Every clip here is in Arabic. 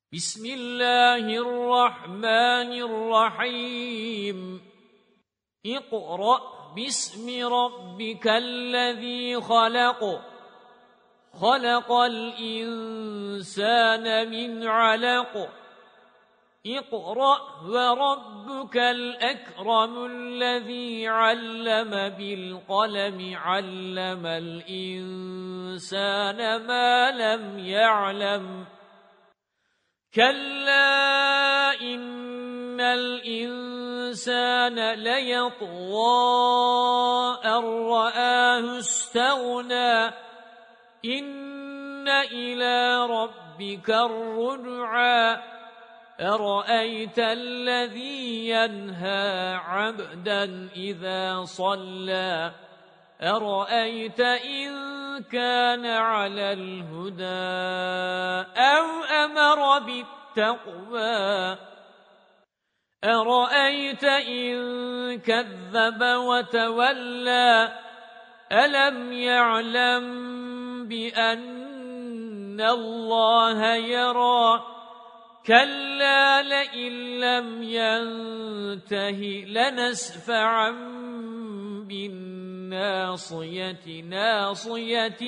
بسم الله الرحمن الرحيم اقرأ باسم ربك الذي خلق خلق الإنسان من علق اقرأ وربك الأكرم الذي علم بالقلم علم الإنسان ما لم يعلم كلا إن الإنسان ليطغى أن رآه استغنى إن إلى ربك الرجعى أرأيت الذي ينهى عبدا إذا صلى أرأيت إن كان على الهدى أو أمر بالتقوى أرأيت إن كذب وتولى ألم يعلم بأن الله يرى كلا لئن لم ينته لنسفعا بالناصية ناصية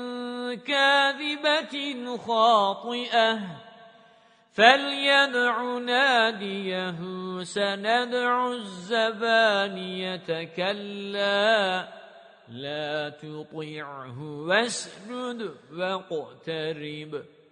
كاذبة خاطئة فليدع ناديه سندع الزبانية كلا لا تطعه واسجد واقترب